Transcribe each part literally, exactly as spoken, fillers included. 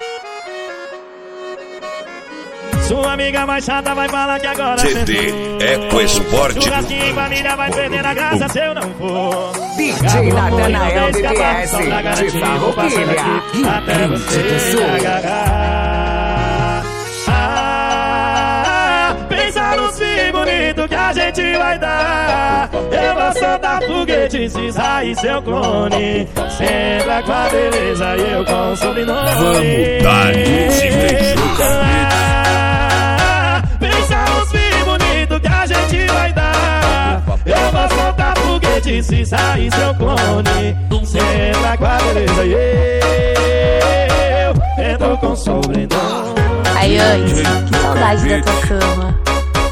Sua amiga mais chata vai falar que agora C D Eco Esporte. Churrasquinho em família vai perder a graça se eu não for. D J Natanael B T S de Farroupilha, até você me agarrar. Ah, pensa nos filhos bonitos que a gente vai dar. Eu vou soltar foguete, cisar e seu clone. Sempre com a beleza e eu com o sobrenome. Vamos dar esse beijo, pensa nos filhos bonitos que a gente vai dar. Eu vou soltar foguete, cisar e seu clone. Sempre com a beleza e eu entro com o sobrenome. Ai, antes, que saudade da tua cama.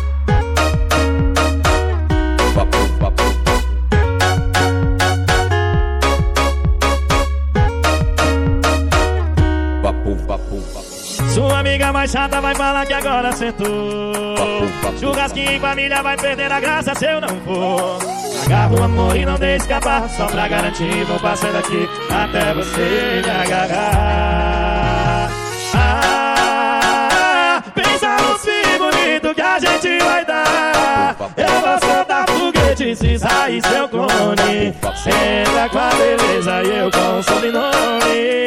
Sua amiga mais chata vai falar que agora sentou. Churrasquinho em família vai perder a graça se eu não for. Agarra o amor e não deixe escapar. Só pra garantir vou passando aqui até você me agarrar. Ah, pensa nos filhos bonitos que a gente vai dar. Eu vou soltar foguete, cisar e seu clone. Sempre com a beleza e eu com o sobrenome.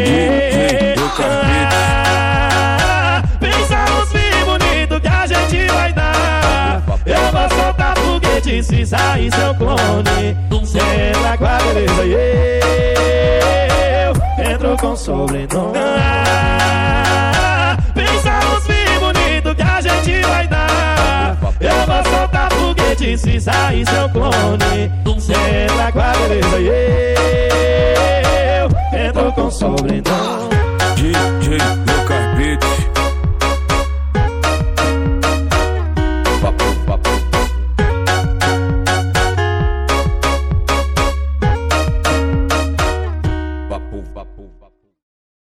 Ah, pensa nos filhos bonitos que a gente vai dar. Eu vou soltar foguete, cisar e seu clone. Sempre com a beleza e eu entro com sobrenome. Ah, pensa nos filhos bonitos que a gente vai dar. Eu vou soltar foguete, cisar e seu clone. Sempre com a beleza e eu entro com sobrenome.